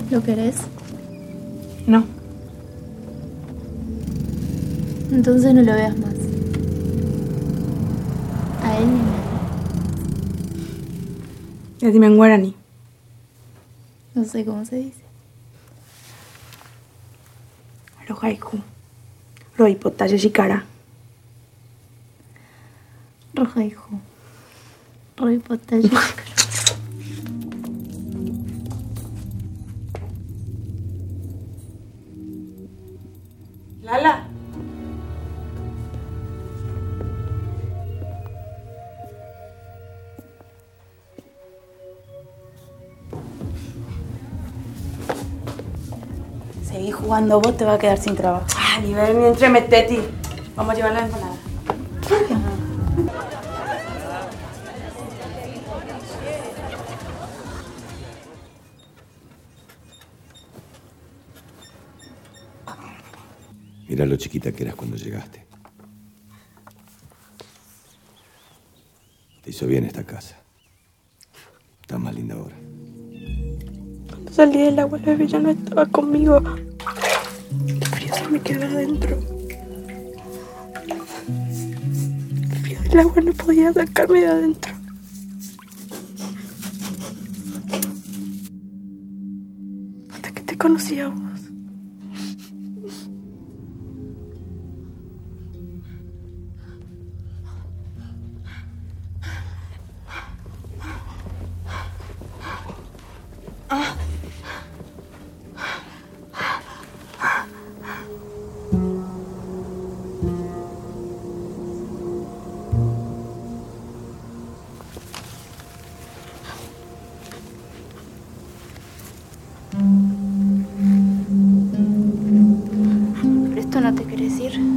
¿Lo querés? No. Entonces no lo veas más. A él ni a nadie. Decime en guaraní. No sé cómo se dice. Rojaiku. Roipota yeshikara. Roja hijo. Roipota. Lala. Seguí jugando, vos te vas a quedar sin trabajo. Ah, ni ver ni entremeteti. Vamos a llevar la empanada. Mira lo chiquita que eras cuando llegaste. Te hizo bien esta casa. Estás más linda ahora. Cuando salí del agua, la bebé ya no estaba conmigo. El frío se me quedó adentro. El frío del agua no podía sacarme de adentro. Hasta que te conocí a vos. ¿Pero esto no te querés ir?